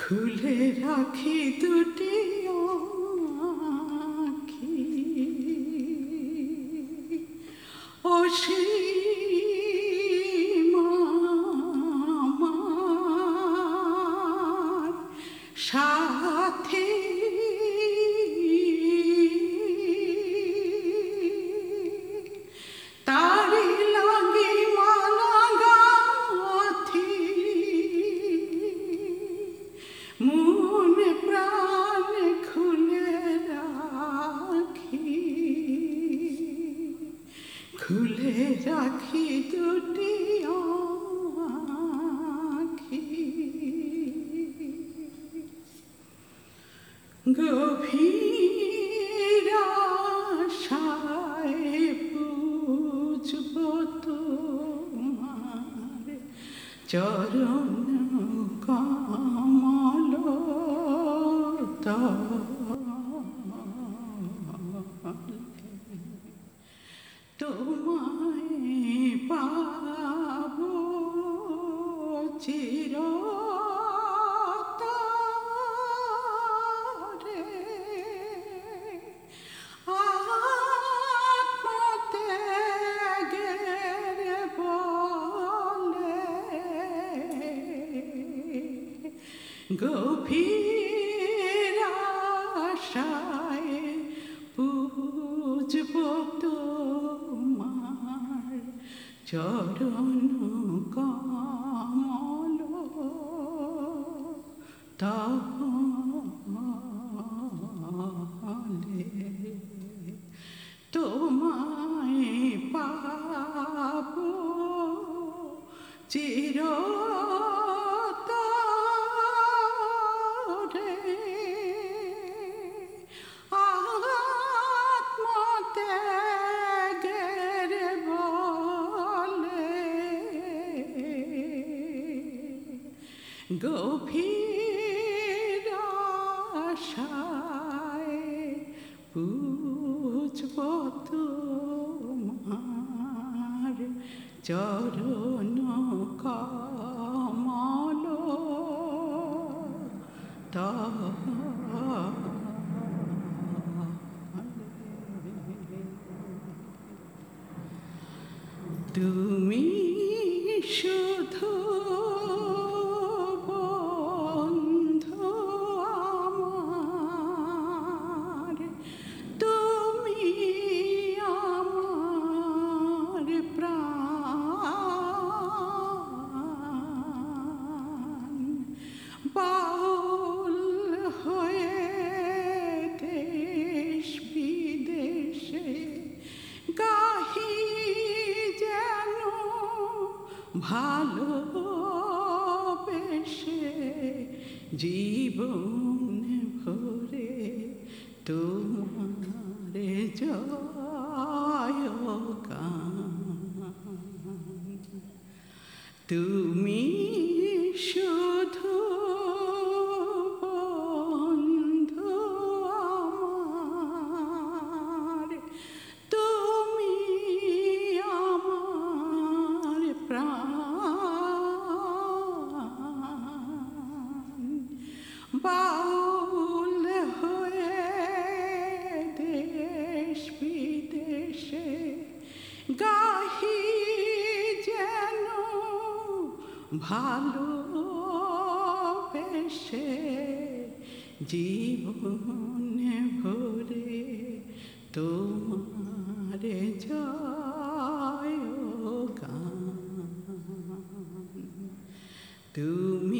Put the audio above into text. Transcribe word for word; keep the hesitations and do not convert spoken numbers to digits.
খুলে রাখি দুটি আঁখি অসীম আমার সাথী তারি লাগি মালা গাথি মনে প্রাণ খুলে রাখি খুলে রাখি দুটি আঁখি গভীর আশায় বুঝব তোমার চরণ কমল তোমায় পাব চিরতরে আত্মত্যাগের বলে গভীর আশায় বুঝব তোমার চরণ কমল তলে তোমায় পাব চিরতরে আত্মত্যাগের বলে গভীর আশায় বুঝব তোমার চরণ কমল তুমি শুধু বন্ধু আমার তুমি আমার প্রাণ বাউল হয়ে দেশ বিদেশে গাহি যেন ভালোবেসে জীবন ভরে তোমার জয় গান তুমি শুধু বন্ধু আমার তুমি আমার প্রাণ বাউল হয়ে দেশ বিদেশে গাহি যেন ভালোবেসে জীবন ভরে তোমার জয় গান তুমি